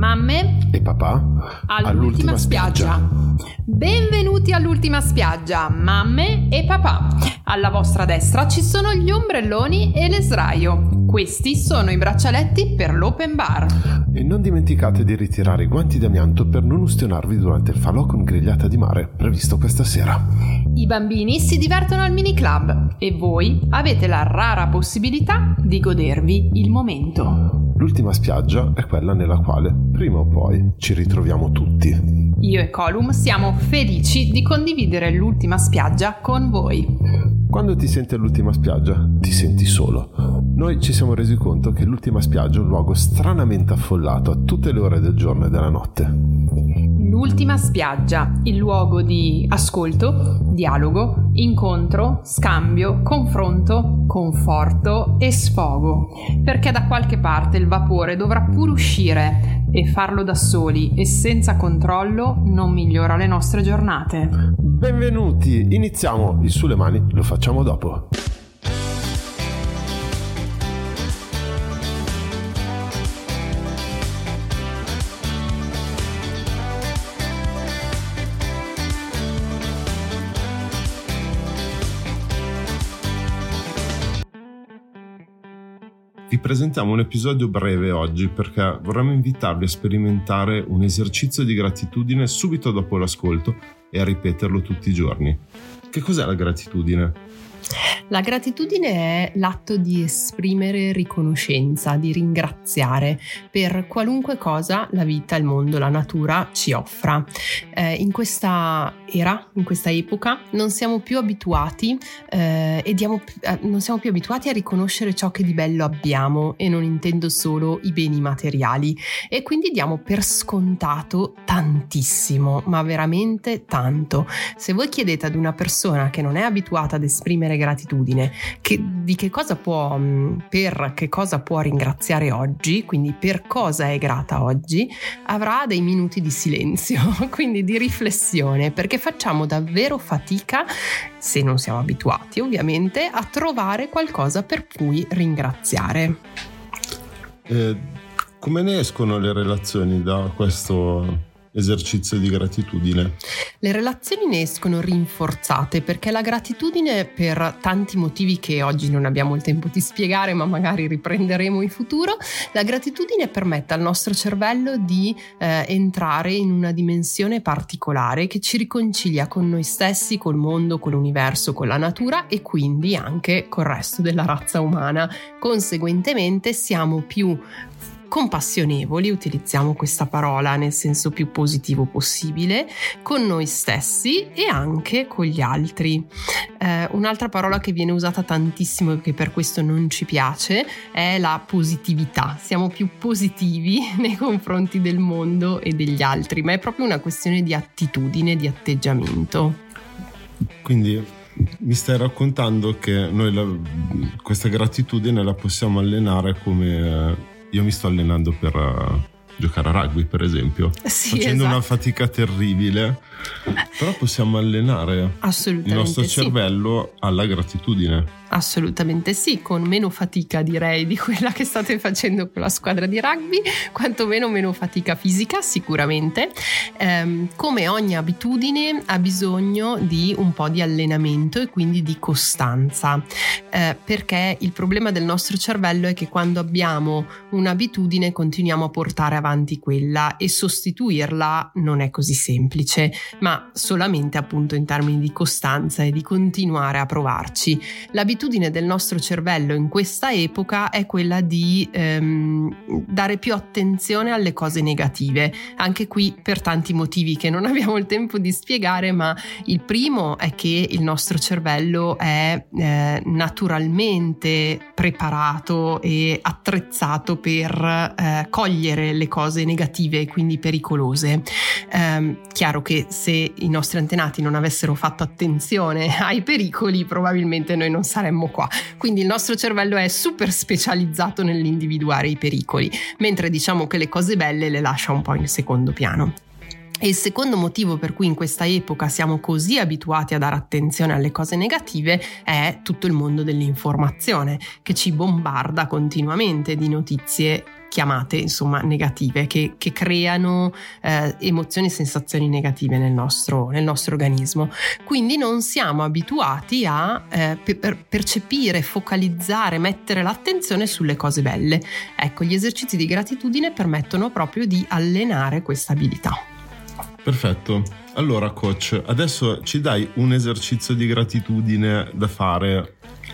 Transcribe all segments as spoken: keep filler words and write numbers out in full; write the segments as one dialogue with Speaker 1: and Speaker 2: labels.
Speaker 1: mamme
Speaker 2: e papà
Speaker 1: all'ultima,
Speaker 2: all'ultima spiaggia.
Speaker 1: spiaggia. Benvenuti all'ultima spiaggia, mamme e papà. Alla vostra destra ci sono gli ombrelloni e le sdraio. Questi sono i braccialetti per l'open bar.
Speaker 2: E non dimenticate di ritirare i guanti d'amianto per non ustionarvi durante il falò con grigliata di mare previsto questa sera.
Speaker 1: I bambini si divertono al mini club e voi avete la rara possibilità di godervi il momento.
Speaker 2: L'ultima spiaggia è quella nella quale, prima o poi, ci ritroviamo tutti.
Speaker 1: Io e Colum siamo felici di condividere l'ultima spiaggia con voi.
Speaker 2: Quando ti senti all'ultima spiaggia, ti senti solo. Noi ci siamo resi conto che l'ultima spiaggia è un luogo stranamente affollato a tutte le ore del giorno e della notte.
Speaker 1: L'ultima spiaggia, il luogo di ascolto, dialogo, incontro, scambio, confronto, conforto e sfogo. Perché da qualche parte il vapore dovrà pure uscire e farlo da soli e senza controllo non migliora le nostre giornate.
Speaker 2: Benvenuti, iniziamo. Il sulle mani lo facciamo dopo. Vi presentiamo un episodio breve oggi perché vorremmo invitarvi a sperimentare un esercizio di gratitudine subito dopo l'ascolto e a ripeterlo tutti i giorni. Che cos'è la gratitudine?
Speaker 3: La gratitudine è l'atto di esprimere riconoscenza, di ringraziare per qualunque cosa la vita, il mondo, la natura ci offra. Eh, in questa era, in questa epoca, non siamo più abituati eh, e diamo, eh, non siamo più abituati a riconoscere ciò che di bello abbiamo, e non intendo solo i beni materiali, e quindi diamo per scontato tantissimo, ma veramente tanto. Se voi chiedete ad una persona che non è abituata ad esprimere gratitudine che, di che cosa può per che cosa può ringraziare oggi, quindi per cosa è grata oggi, avrà dei minuti di silenzio, quindi di riflessione, perché facciamo davvero fatica, se non siamo abituati ovviamente, a trovare qualcosa per cui ringraziare.
Speaker 2: Eh, come ne escono le relazioni da questo esercizio di gratitudine?
Speaker 3: Le relazioni ne escono rinforzate perché la gratitudine, per tanti motivi che oggi non abbiamo il tempo di spiegare, ma magari riprenderemo in futuro, la gratitudine permette al nostro cervello di eh, entrare in una dimensione particolare che ci riconcilia con noi stessi, col mondo, con l'universo, con la natura e quindi anche col resto della razza umana. Conseguentemente siamo più compassionevoli, utilizziamo questa parola nel senso più positivo possibile, con noi stessi e anche con gli altri. Eh, un'altra parola che viene usata tantissimo e che per questo non ci piace è la positività. Siamo più positivi nei confronti del mondo e degli altri, ma è proprio una questione di attitudine, di atteggiamento.
Speaker 2: Quindi mi stai raccontando che noi la, questa gratitudine la possiamo allenare come... Io mi sto allenando per uh, giocare a rugby, per esempio,
Speaker 3: sì,
Speaker 2: facendo
Speaker 3: esatto.
Speaker 2: una fatica terribile, però possiamo allenare il nostro cervello
Speaker 3: sì.
Speaker 2: alla gratitudine.
Speaker 3: Assolutamente sì, con meno fatica direi di quella che state facendo con la squadra di rugby, quantomeno meno fatica fisica sicuramente. Ehm, come ogni abitudine ha bisogno di un po' di allenamento e quindi di costanza, eh, perché il problema del nostro cervello è che quando abbiamo un'abitudine continuiamo a portare avanti quella e sostituirla non è così semplice, ma solamente appunto in termini di costanza e di continuare a provarci. L'abitudine L'abitudine del nostro cervello in questa epoca è quella di ehm, dare più attenzione alle cose negative, anche qui per tanti motivi che non abbiamo il tempo di spiegare, ma il primo è che il nostro cervello è eh, naturalmente preparato e attrezzato per eh, cogliere le cose negative e quindi pericolose. Eh, chiaro che se i nostri antenati non avessero fatto attenzione ai pericoli, probabilmente noi non saremmo qua. Quindi il nostro cervello è super specializzato nell'individuare i pericoli, mentre diciamo che le cose belle le lascia un po' in secondo piano. E il secondo motivo per cui in questa epoca siamo così abituati a dare attenzione alle cose negative è tutto il mondo dell'informazione, che ci bombarda continuamente di notizie chiamate insomma negative, che, che creano eh, emozioni e sensazioni negative nel nostro, nel nostro organismo. Quindi non siamo abituati a eh, per percepire, focalizzare, mettere l'attenzione sulle cose belle. Ecco, gli esercizi di gratitudine permettono proprio di allenare questa abilità.
Speaker 2: Perfetto. Allora coach, adesso ci dai un esercizio di gratitudine da fare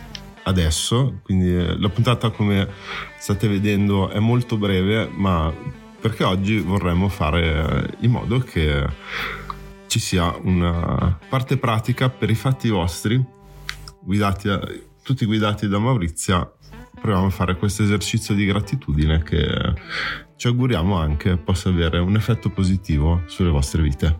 Speaker 2: adesso, quindi la puntata, come state vedendo, è molto breve, ma perché oggi vorremmo fare in modo che ci sia una parte pratica per i fatti vostri, guidati a, tutti guidati da Maurizia. Proviamo a fare questo esercizio di gratitudine che ci auguriamo anche possa avere un effetto positivo sulle vostre vite.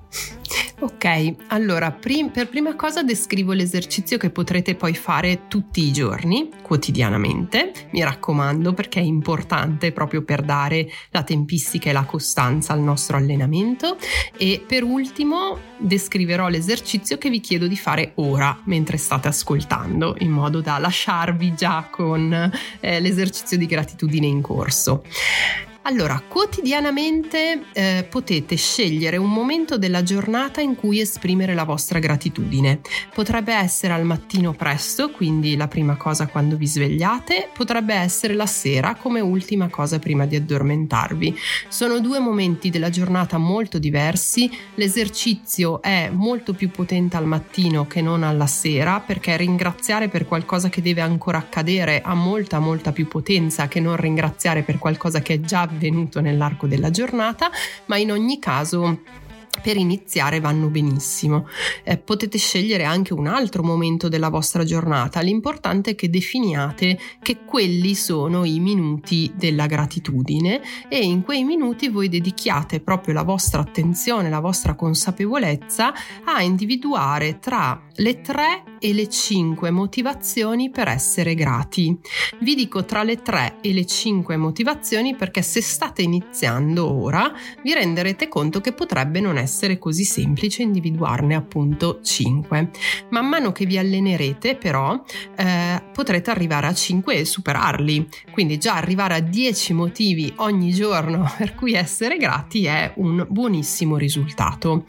Speaker 3: Ok, allora prim- per prima cosa descrivo l'esercizio che potrete poi fare tutti i giorni, quotidianamente, mi raccomando, perché è importante proprio per dare la tempistica e la costanza al nostro allenamento. E per ultimo descriverò l'esercizio che vi chiedo di fare ora mentre state ascoltando, in modo da lasciarvi già con eh, l'esercizio di gratitudine in corso. Allora, quotidianamente eh, potete scegliere un momento della giornata in cui esprimere la vostra gratitudine. Potrebbe essere al mattino presto, quindi la prima cosa quando vi svegliate, potrebbe essere la sera come ultima cosa prima di addormentarvi. Sono due momenti della giornata molto diversi. L'esercizio è molto più potente al mattino che non alla sera, perché ringraziare per qualcosa che deve ancora accadere ha molta molta più potenza che non ringraziare per qualcosa che è già avvenuto nell'arco della giornata, ma in ogni caso per iniziare vanno benissimo. Eh, potete scegliere anche un altro momento della vostra giornata, l'importante è che definiate che quelli sono i minuti della gratitudine e in quei minuti voi dedichiate proprio la vostra attenzione, la vostra consapevolezza a individuare tra le tre e le cinque motivazioni per essere grati. Vi dico tra le tre e le cinque motivazioni perché se state iniziando ora vi renderete conto che potrebbe non essere così semplice individuarne appunto cinque. Man mano che vi allenerete però eh, potrete arrivare a cinque e superarli, quindi già arrivare a dieci motivi ogni giorno per cui essere grati è un buonissimo risultato.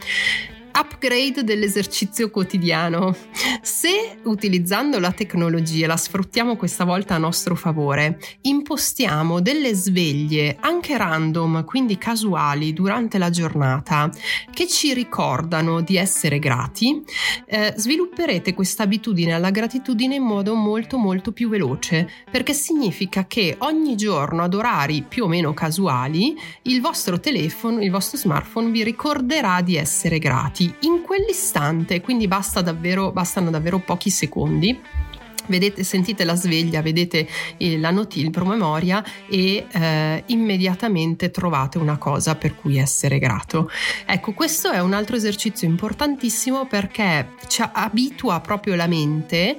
Speaker 3: Upgrade dell'esercizio quotidiano. Se utilizzando la tecnologia, la sfruttiamo questa volta a nostro favore, impostiamo delle sveglie anche random, quindi casuali, durante la giornata, che ci ricordano di essere grati, eh, svilupperete questa abitudine alla gratitudine in modo molto molto più veloce, perché significa che ogni giorno ad orari più o meno casuali il vostro telefono, il vostro smartphone vi ricorderà di essere grati in quell'istante, quindi basta davvero, bastano davvero pochi secondi. Vedete, sentite la sveglia, vedete la notizia, il promemoria e eh, immediatamente trovate una cosa per cui essere grato. Ecco, questo è un altro esercizio importantissimo perché ci abitua proprio la mente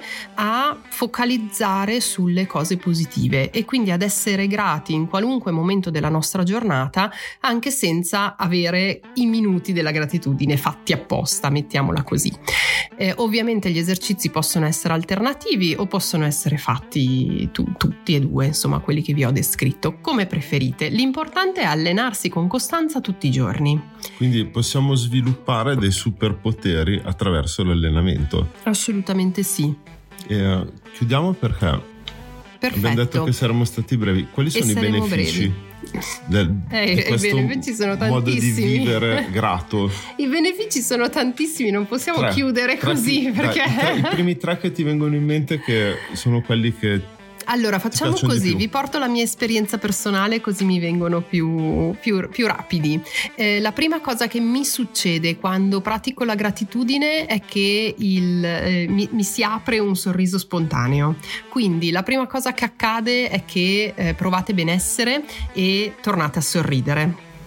Speaker 3: a focalizzare sulle cose positive e quindi ad essere grati in qualunque momento della nostra giornata, anche senza avere i minuti della gratitudine fatti apposta, mettiamola così. Eh, ovviamente gli esercizi possono essere alternativi o possono essere fatti tu, tutti e due, insomma quelli che vi ho descritto, come preferite. L'importante è allenarsi con costanza tutti i giorni.
Speaker 2: Quindi possiamo sviluppare dei superpoteri attraverso l'allenamento.
Speaker 3: Assolutamente sì.
Speaker 2: E, uh, chiudiamo perché
Speaker 3: Perfetto.
Speaker 2: Abbiamo detto che saremmo stati brevi. Quali sono
Speaker 3: e
Speaker 2: i benefici
Speaker 3: brevi.
Speaker 2: del,
Speaker 3: eh,
Speaker 2: di questo
Speaker 3: I benefici sono
Speaker 2: modo
Speaker 3: tantissimi.
Speaker 2: di vivere grato?
Speaker 3: I benefici sono tantissimi, non possiamo
Speaker 2: tre,
Speaker 3: chiudere
Speaker 2: tre,
Speaker 3: così perché...
Speaker 2: Dai, i, tre, i primi tre che ti vengono in mente, che sono quelli che...
Speaker 3: Allora facciamo così, vi porto la mia esperienza personale così mi vengono più, più, più rapidi. Eh, la prima cosa che mi succede quando pratico la gratitudine è che il, eh, mi, mi si apre un sorriso spontaneo. Quindi la prima cosa che accade è che eh, provate benessere e tornate a sorridere.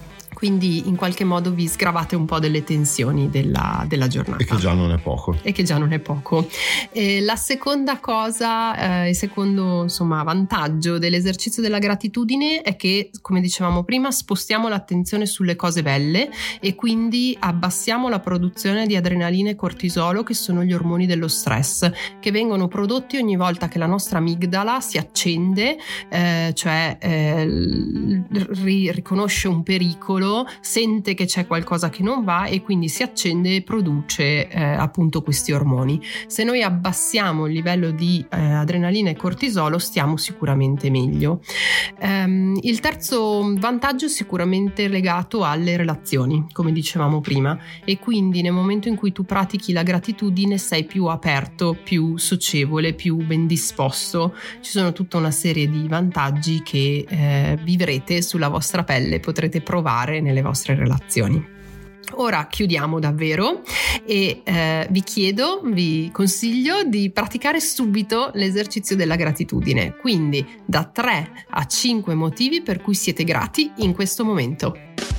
Speaker 3: quindi in qualche modo vi sgravate un po' delle tensioni della, della giornata.
Speaker 2: E che già non è poco.
Speaker 3: E che già non è poco. E la seconda cosa, eh, il secondo insomma vantaggio dell'esercizio della gratitudine è che, come dicevamo prima, spostiamo l'attenzione sulle cose belle e quindi abbassiamo la produzione di adrenalina e cortisolo, che sono gli ormoni dello stress, che vengono prodotti ogni volta che la nostra amigdala si accende, eh, cioè eh, ri- riconosce un pericolo, sente che c'è qualcosa che non va e quindi si accende e produce eh, appunto questi ormoni. Se noi abbassiamo il livello di eh, adrenalina e cortisolo, stiamo sicuramente meglio. Um, il terzo vantaggio è sicuramente legato alle relazioni, come dicevamo prima, e quindi nel momento in cui tu pratichi la gratitudine sei più aperto, più socievole, più ben disposto. Ci sono tutta una serie di vantaggi che eh, vivrete sulla vostra pelle, potrete provare nelle vostre relazioni. Ora chiudiamo davvero e eh, vi chiedo, vi consiglio di praticare subito l'esercizio della gratitudine, quindi da tre a cinque motivi per cui siete grati in questo momento.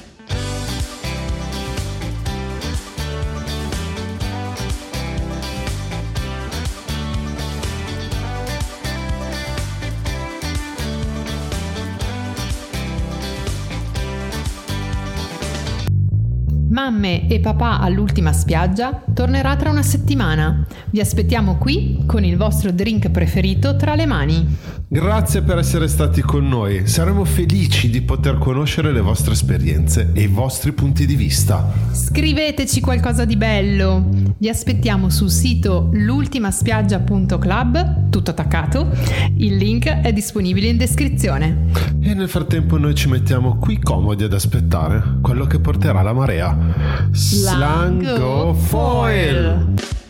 Speaker 1: Mamme e papà all'ultima spiaggia tornerà tra una settimana. Vi aspettiamo qui con il vostro drink preferito tra le mani.
Speaker 2: Grazie per essere stati con noi. Saremo felici di poter conoscere le vostre esperienze e i vostri punti di vista.
Speaker 1: Scriveteci qualcosa di bello. Vi aspettiamo sul sito l'ultimaspiaggia punto club, tutto attaccato. Il link è disponibile in descrizione.
Speaker 2: E nel frattempo noi ci mettiamo qui comodi ad aspettare quello che porterà la marea. Slango Foil!